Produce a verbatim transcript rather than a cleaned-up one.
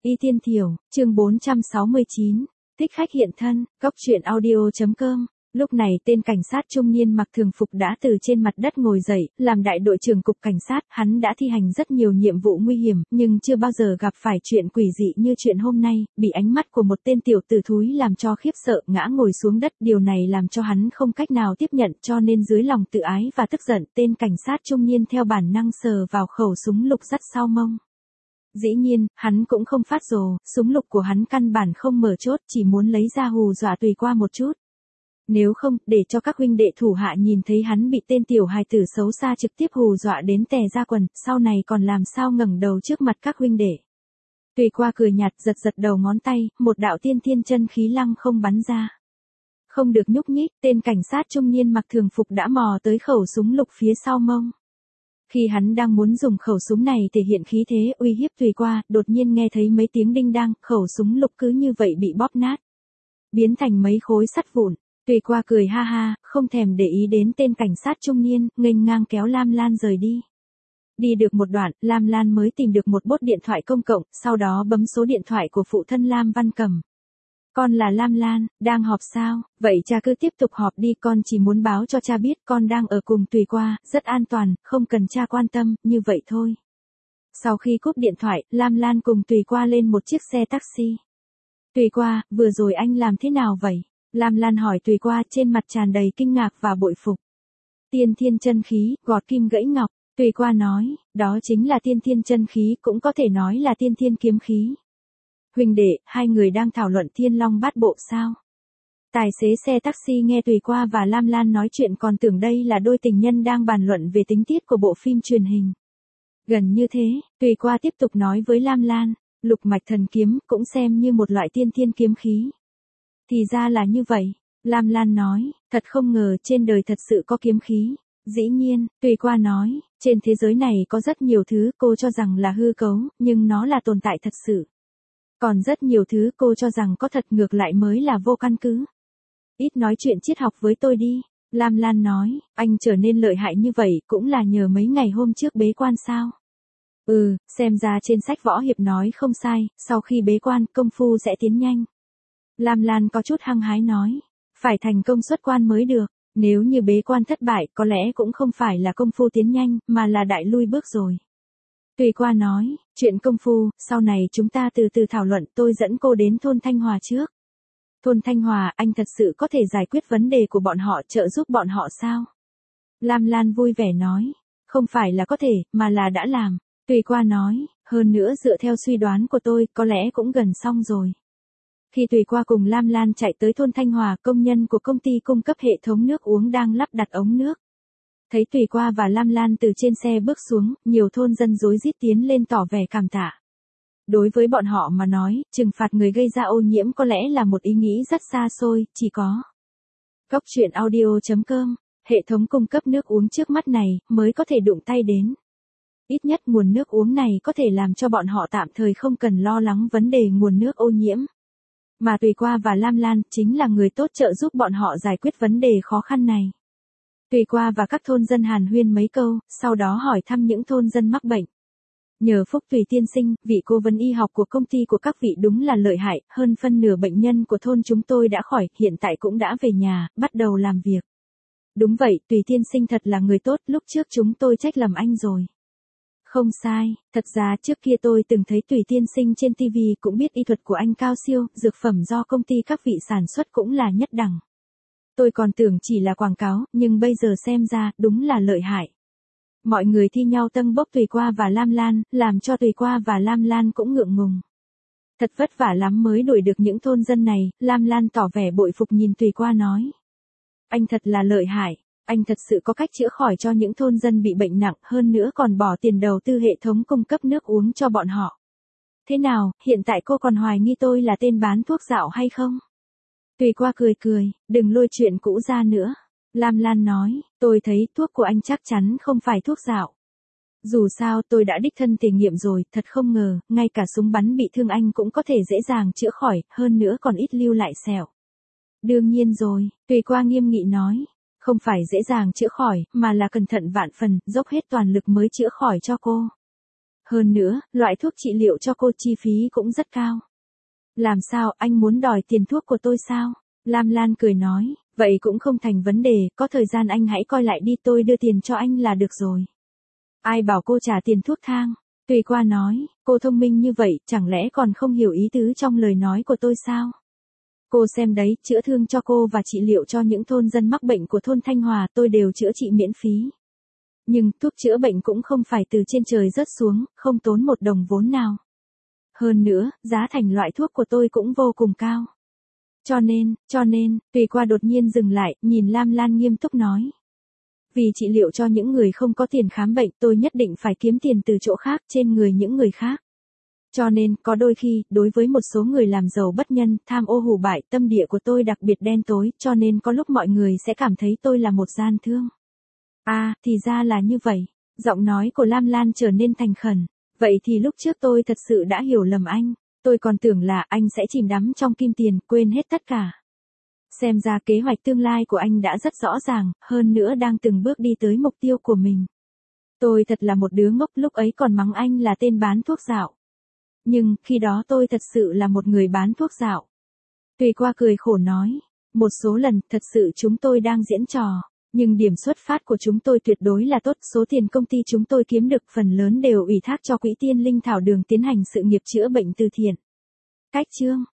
Y Tiên Thiểu, chương bốn trăm sáu mươi chín, thích khách hiện thân, góc truyện audio.com. Lúc này tên cảnh sát trung niên mặc thường phục đã từ trên mặt đất ngồi dậy, làm đại đội trưởng cục cảnh sát, hắn đã thi hành rất nhiều nhiệm vụ nguy hiểm, nhưng chưa bao giờ gặp phải chuyện quỷ dị như chuyện hôm nay, bị ánh mắt của một tên tiểu tử thúi làm cho khiếp sợ, ngã ngồi xuống đất, điều này làm cho hắn không cách nào tiếp nhận, cho nên dưới lòng tự ái và tức giận, tên cảnh sát trung niên theo bản năng sờ vào khẩu súng lục dắt sau mông. Dĩ nhiên, hắn cũng không phát rồ, súng lục của hắn căn bản không mở chốt, chỉ muốn lấy ra hù dọa Tùy Qua một chút. Nếu không, để cho các huynh đệ thủ hạ nhìn thấy hắn bị tên tiểu hài tử xấu xa trực tiếp hù dọa đến tè ra quần, sau này còn làm sao ngẩng đầu trước mặt các huynh đệ. Tùy Qua cười nhạt, giật giật đầu ngón tay, một đạo tiên thiên chân khí lăng không bắn ra. Không được nhúc nhích, tên cảnh sát trung niên mặc thường phục đã mò tới khẩu súng lục phía sau mông. Khi hắn đang muốn dùng khẩu súng này thể hiện khí thế uy hiếp Tùy Qua, đột nhiên nghe thấy mấy tiếng đinh đang, khẩu súng lục cứ như vậy bị bóp nát, biến thành mấy khối sắt vụn. Tùy Qua cười ha ha, không thèm để ý đến tên cảnh sát trung niên, nghênh ngang kéo Lam Lan rời đi. Đi được một đoạn, Lam Lan mới tìm được một bốt điện thoại công cộng, sau đó bấm số điện thoại của phụ thân Lam Văn Cầm. Con là Lam Lan, đang họp sao? Vậy cha cứ tiếp tục họp đi, con chỉ muốn báo cho cha biết con đang ở cùng Tùy Qua, rất an toàn, không cần cha quan tâm, như vậy thôi. Sau khi cúp điện thoại, Lam Lan cùng Tùy Qua lên một chiếc xe taxi. Tùy Qua, vừa rồi anh làm thế nào vậy? Lam Lan hỏi Tùy Qua, trên mặt tràn đầy kinh ngạc và bội phục. Tiên thiên chân khí, gọt kim gãy ngọc. Tùy Qua nói, đó chính là tiên thiên chân khí, cũng có thể nói là tiên thiên kiếm khí. Huynh đệ, hai người đang thảo luận Thiên Long Bát Bộ sao? Tài xế xe taxi nghe Tùy Qua và Lam Lan nói chuyện còn tưởng đây là đôi tình nhân đang bàn luận về tình tiết của bộ phim truyền hình. Gần như thế, Tùy Qua tiếp tục nói với Lam Lan, lục mạch thần kiếm cũng xem như một loại tiên thiên kiếm khí. Thì ra là như vậy, Lam Lan nói, thật không ngờ trên đời thật sự có kiếm khí. Dĩ nhiên, Tùy Qua nói, trên thế giới này có rất nhiều thứ cô cho rằng là hư cấu, nhưng nó là tồn tại thật sự. Còn rất nhiều thứ cô cho rằng có thật ngược lại mới là vô căn cứ. Ít nói chuyện triết học với tôi đi, Lam Lan nói, anh trở nên lợi hại như vậy cũng là nhờ mấy ngày hôm trước bế quan sao. Ừ, xem ra trên sách võ hiệp nói không sai, sau khi bế quan công phu sẽ tiến nhanh. Lam Lan có chút hăng hái nói, phải thành công xuất quan mới được, nếu như bế quan thất bại có lẽ cũng không phải là công phu tiến nhanh, mà là đại lui bước rồi. Tùy Qua nói, chuyện công phu, sau này chúng ta từ từ thảo luận, tôi dẫn cô đến thôn Thanh Hòa trước. Thôn Thanh Hòa, anh thật sự có thể giải quyết vấn đề của bọn họ, trợ giúp bọn họ sao? Lam Lan vui vẻ nói, không phải là có thể, mà là đã làm. Tùy Qua nói, hơn nữa dựa theo suy đoán của tôi, có lẽ cũng gần xong rồi. Khi Tùy Qua cùng Lam Lan chạy tới thôn Thanh Hòa, công nhân của công ty cung cấp hệ thống nước uống đang lắp đặt ống nước. Thấy Tùy Qua và Lam Lan từ trên xe bước xuống, nhiều thôn dân rối rít tiến lên tỏ vẻ cảm tạ. Đối với bọn họ mà nói, trừng phạt người gây ra ô nhiễm có lẽ là một ý nghĩ rất xa xôi, chỉ có góc truyện audio.com, hệ thống cung cấp nước uống trước mắt này, mới có thể đụng tay đến. Ít nhất nguồn nước uống này có thể làm cho bọn họ tạm thời không cần lo lắng vấn đề nguồn nước ô nhiễm. Mà Tùy Qua và Lam Lan chính là người tốt trợ giúp bọn họ giải quyết vấn đề khó khăn này. Tùy Qua và các thôn dân hàn huyên mấy câu, sau đó hỏi thăm những thôn dân mắc bệnh. Nhờ phúc Tùy tiên sinh, vị cố vấn y học của công ty của các vị đúng là lợi hại, hơn phân nửa bệnh nhân của thôn chúng tôi đã khỏi, hiện tại cũng đã về nhà, bắt đầu làm việc. Đúng vậy, Tùy tiên sinh thật là người tốt, lúc trước chúng tôi trách lầm anh rồi. Không sai, thật ra trước kia tôi từng thấy Tùy tiên sinh trên ti vi, cũng biết y thuật của anh cao siêu, dược phẩm do công ty các vị sản xuất cũng là nhất đẳng. Tôi còn tưởng chỉ là quảng cáo, nhưng bây giờ xem ra, đúng là lợi hại. Mọi người thi nhau tâng bốc Tùy Qua và Lam Lan, làm cho Tùy Qua và Lam Lan cũng ngượng ngùng. Thật vất vả lắm mới đuổi được những thôn dân này, Lam Lan tỏ vẻ bội phục nhìn Tùy Qua nói. Anh thật là lợi hại, anh thật sự có cách chữa khỏi cho những thôn dân bị bệnh nặng, hơn nữa còn bỏ tiền đầu tư hệ thống cung cấp nước uống cho bọn họ. Thế nào, hiện tại cô còn hoài nghi tôi là tên bán thuốc dạo hay không? Tùy Qua cười cười, đừng lôi chuyện cũ ra nữa. Lam Lan nói, tôi thấy thuốc của anh chắc chắn không phải thuốc dạo. Dù sao tôi đã đích thân thể nghiệm rồi, thật không ngờ, ngay cả súng bắn bị thương anh cũng có thể dễ dàng chữa khỏi, hơn nữa còn ít lưu lại sẹo. Đương nhiên rồi, Tùy Qua nghiêm nghị nói, không phải dễ dàng chữa khỏi, mà là cẩn thận vạn phần, dốc hết toàn lực mới chữa khỏi cho cô. Hơn nữa, loại thuốc trị liệu cho cô chi phí cũng rất cao. Làm sao, anh muốn đòi tiền thuốc của tôi sao? Lam Lan cười nói, vậy cũng không thành vấn đề, có thời gian anh hãy coi lại đi, tôi đưa tiền cho anh là được rồi. Ai bảo cô trả tiền thuốc thang? Tùy Qua nói, cô thông minh như vậy, chẳng lẽ còn không hiểu ý tứ trong lời nói của tôi sao? Cô xem đấy, chữa thương cho cô và trị liệu cho những thôn dân mắc bệnh của thôn Thanh Hòa tôi đều chữa trị miễn phí. Nhưng thuốc chữa bệnh cũng không phải từ trên trời rớt xuống, không tốn một đồng vốn nào. Hơn nữa, giá thành loại thuốc của tôi cũng vô cùng cao. Cho nên, cho nên, Tùy Qua đột nhiên dừng lại, nhìn Lam Lan nghiêm túc nói. Vì trị liệu cho những người không có tiền khám bệnh, tôi nhất định phải kiếm tiền từ chỗ khác, trên người những người khác. Cho nên, có đôi khi, đối với một số người làm giàu bất nhân, tham ô hủ bại, tâm địa của tôi đặc biệt đen tối, cho nên có lúc mọi người sẽ cảm thấy tôi là một gian thương. À, thì ra là như vậy. Giọng nói của Lam Lan trở nên thành khẩn. Vậy thì lúc trước tôi thật sự đã hiểu lầm anh. Tôi còn tưởng là anh sẽ chìm đắm trong kim tiền, quên hết tất cả. Xem ra kế hoạch tương lai của anh đã rất rõ ràng, hơn nữa đang từng bước đi tới mục tiêu của mình. Tôi thật là một đứa ngốc, lúc ấy còn mắng anh là tên bán thuốc dạo. Nhưng, khi đó tôi thật sự là một người bán thuốc dạo. Tùy Qua cười khổ nói, một số lần, thật sự chúng tôi đang diễn trò. Nhưng điểm xuất phát của chúng tôi tuyệt đối là tốt, số tiền công ty chúng tôi kiếm được phần lớn đều ủy thác cho Quỹ Tiên Linh Thảo Đường tiến hành sự nghiệp chữa bệnh từ thiện. Cách chương